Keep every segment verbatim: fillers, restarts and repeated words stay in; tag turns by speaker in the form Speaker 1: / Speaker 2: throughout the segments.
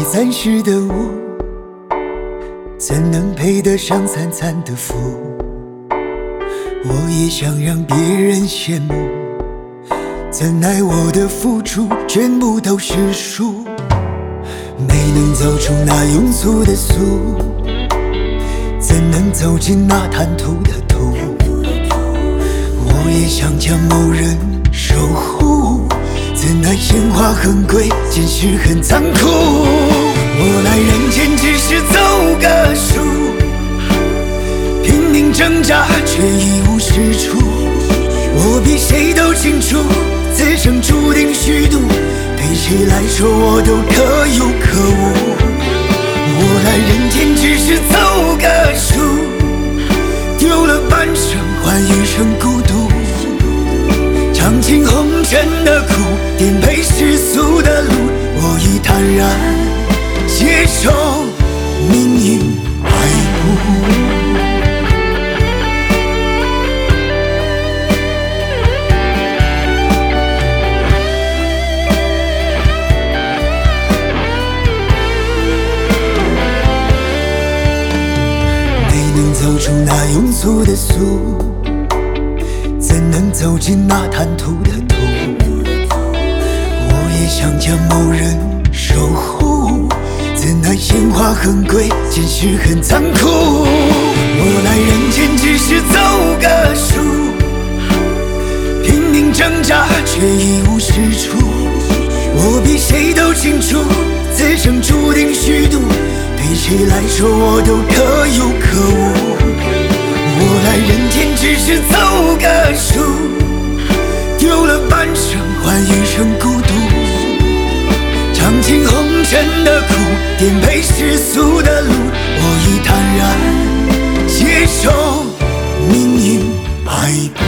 Speaker 1: 暂时的我，怎能配得上三餐的福？我也想让别人羡慕，怎奈我的付出全部都是输，没能走出那庸俗的俗，怎能走进那贪图的途？我也想将某人守护，怎奈鲜花很贵，现实很残酷。我来人间只是走个数，拼命挣扎却一无是处。我比谁都清楚，此生注定虚度，对谁来说我都可有可无。我来人间只是走个数，丢了半生换余生孤独，尝尽红尘的苦，颠沛世俗的路，我已坦然接受命运摆布。走出那庸俗的俗，怎能走进那贪图的途？我也想将某人守护，怎奈鲜花很贵，现实很残酷。我来人间只是走个数，拼命挣扎却一无是处。我比谁都清楚，此生注定虚度，对谁来说我都可有可无。我来人间只是走个数，丢了半生换余生孤独，尝尽红尘的苦，颠沛世俗的路，我已坦然接受命运摆布。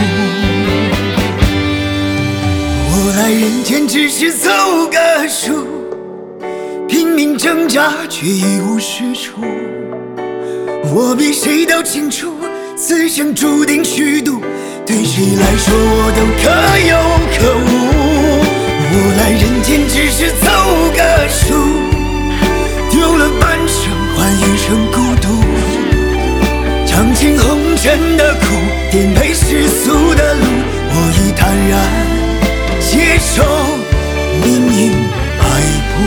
Speaker 1: 我来人间只是走个数，拼命挣扎却一无是处。我比谁都清楚，此生注定虚度，对谁来说我都可有可无。我来人间只是走个数，丢了半生换余生孤独，尝尽红尘的苦，颠沛世俗的路，我已坦然接受命运摆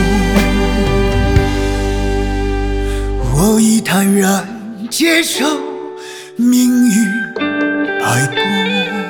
Speaker 1: 布。我已坦然接受命运摆布。